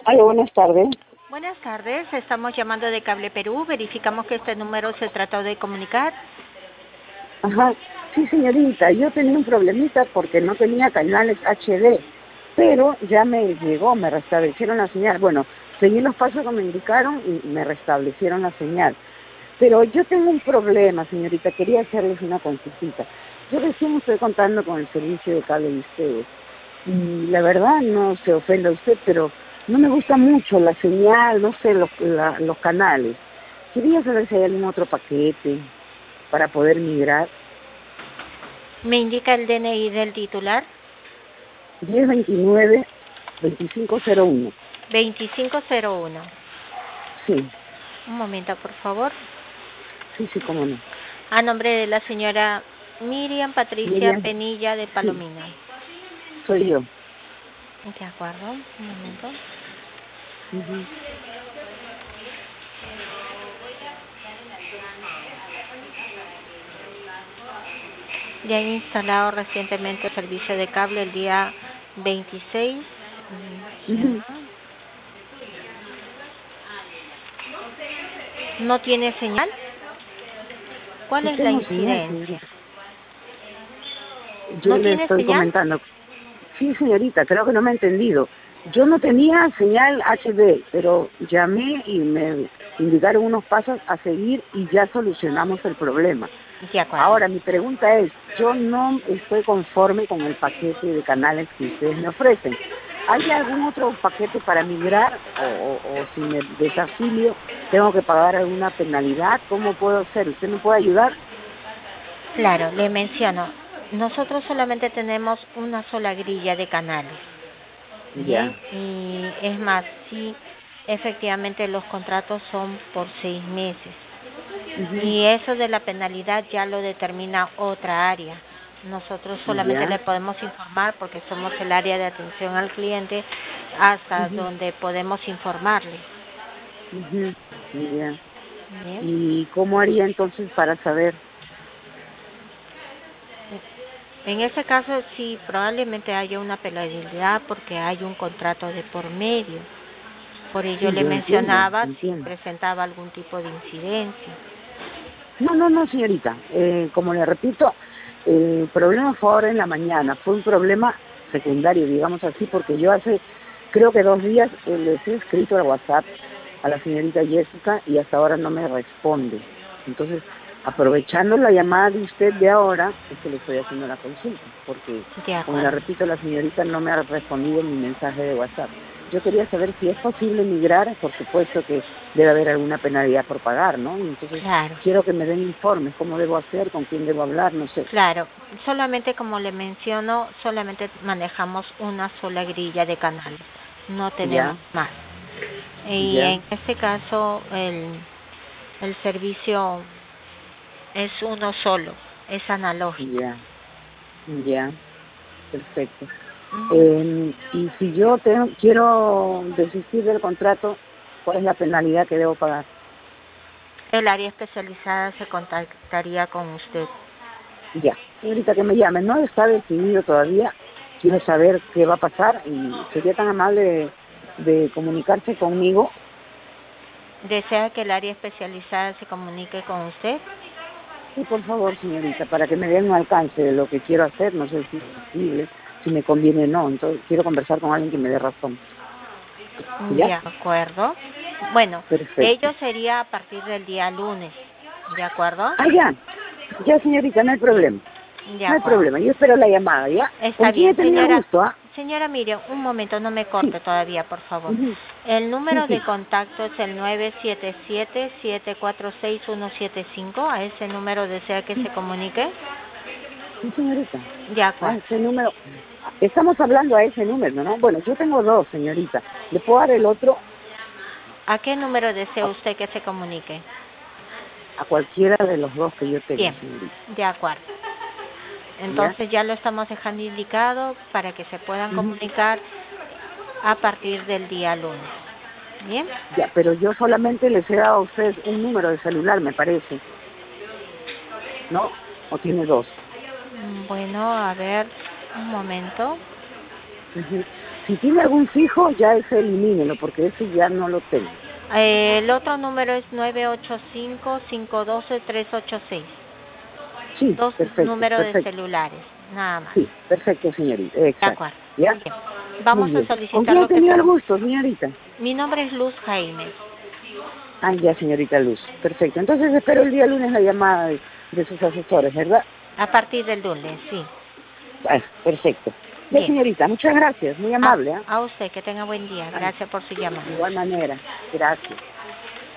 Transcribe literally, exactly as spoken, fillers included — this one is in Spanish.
Hola, buenas tardes. Buenas tardes, estamos llamando de Cable Perú. Verificamos que este número se trató de comunicar. Ajá. Sí, señorita, yo tenía un problemita porque no tenía canales H D, pero ya me llegó, me restablecieron la señal. Bueno, seguí los pasos que me indicaron y me restablecieron la señal. Pero yo tengo un problema, señorita, quería hacerles una consultita. Yo recién estoy contando con el servicio de cable de ustedes. Y la verdad, no se ofenda a usted, pero no me gusta mucho la señal, no sé, los, la, los canales. Quería saber si hay algún otro paquete para poder migrar. ¿Me indica el D N I del titular? diez veintinueve veinticinco cero uno. veinticinco cero uno. Sí, Un momento, por favor. sí, sí, cómo no. A nombre de la señora Miriam Patricia Miriam, Penilla de sí, Palomino. soy yo. De acuerdo, un momento. Ujú. Ya he instalado recientemente el servicio de cable el día veintiséis. Mm, ya. Ujú. ¿No tiene señal? ¿Cuál Sí es la tengo señal, incidencia? señorita. Yo ¿No le tiene estoy señal? comentando. Sí, señorita, creo que no me ha entendido. Yo no tenía señal H D, pero llamé y me indicaron unos pasos a seguir y ya solucionamos el problema. De acuerdo. Ahora, mi pregunta es, yo no estoy conforme con el paquete de canales que ustedes me ofrecen. ¿Hay algún otro paquete para migrar o, o, o si me desafilio tengo que pagar alguna penalidad? ¿Cómo puedo hacer? ¿Usted me puede ayudar? Claro, le menciono, nosotros solamente tenemos una sola grilla de canales, ¿bien? Ya. Y es más, sí, efectivamente los contratos son por seis meses. Ujú. Y eso de la penalidad ya lo determina otra área. Nosotros solamente Ya. le podemos informar porque somos el área de atención al cliente hasta Ujú. donde podemos informarle. Ujú. Ya. ¿Bien? ¿Y cómo haría entonces para saber? En ese caso sí, probablemente haya una penalidad porque hay un contrato de por medio. Por ello Sí, le yo entiendo, mencionaba si entiendo. presentaba algún tipo de incidencia. No, no, no, señorita. Eh, como le repito, el problema fue ahora en la mañana. Fue un problema secundario, digamos así, porque yo hace, creo que dos días eh, les he escrito al WhatsApp a la señorita Jessica y hasta ahora no me responde. Entonces, aprovechando la llamada de usted de ahora, es que le estoy haciendo la consulta, porque, De como le acuerdo. repito, la señorita no me ha respondido mi mensaje de WhatsApp. Yo quería saber si es posible migrar, por supuesto que debe haber alguna penalidad por pagar, ¿no? Y entonces Claro, quiero que me den informes, cómo debo hacer, con quién debo hablar, no sé. claro. Solamente como le menciono, solamente manejamos una sola grilla de canales. No tenemos Ya, más. Y ya, en este caso el, el servicio es uno solo, es analógico. ya, ya, perfecto. Ujú. Eh, y si yo tengo, quiero desistir del contrato, ¿cuál es la penalidad que debo pagar? El área especializada se contactaría con usted. Ya, señorita, que me llame, no está decidido todavía, quiero saber qué va a pasar y sería tan amable de, de comunicarse conmigo. ¿Desea que el área especializada se comunique con usted? Sí, por favor, señorita, para que me den un alcance de lo que quiero hacer, no sé si es posible, si me conviene o no, entonces quiero conversar con alguien que me dé razón. De ¿Ya? acuerdo. Bueno, Perfecto. ello sería a partir del día lunes. ¿De acuerdo? Ah, ya, ya, señorita, no hay problema, De no hay acuerdo. problema, yo espero la llamada, ¿ya? Está ¿Con quién he bien, tenido el señora. gusto, ah? Señora Miriam, un momento, no me Sí, corte todavía, por favor. ujú, El sí, número de sí, contacto es el nueve siete siete, siete cuatro seis, uno siete cinco. ¿A ese número desea que se sí, comunique? sí, señorita, De a acuerdo. ese número, estamos hablando a ese número, ¿no? Bueno, yo tengo dos, señorita, ¿le puedo dar el otro? ¿A qué número desea A, usted que se comunique? a cualquiera de los dos que yo tengo, Bien, señorita, de acuerdo. ¿ya? Entonces ya lo estamos dejando indicado para que se puedan Ujú. comunicar a partir del día lunes. ¿Bien? Ya, pero yo solamente les he dado a ustedes un número de celular, me parece, ¿no? ¿O tiene dos? Mm, Bueno, a ver, un momento. Ujú. Si tiene algún fijo, ya ese elimínelo, porque ese ya no lo tengo. Eh, el otro número es nueve ocho cinco, cinco uno dos, tres ocho seis. Sí, Dos perfecto, números perfecto. de celulares, nada más. Sí, perfecto, señorita, De exacto. acuerdo. ¿Ya? Bien. Vamos Muy a bien. ¿Con solicitar quién ha lo que tenido el tenemos. gusto, señorita? Mi nombre es Luz Jaime. Ah, ya, señorita Luz. Perfecto. Entonces espero el día lunes la llamada de, de sus asesores, ¿verdad? A partir del lunes, sí. Ah, perfecto. Ya, Bien. señorita, muchas gracias. Muy A, amable, ¿eh? a usted, que tenga buen día. Ah, Gracias por su llamada. de igual manera. Gracias.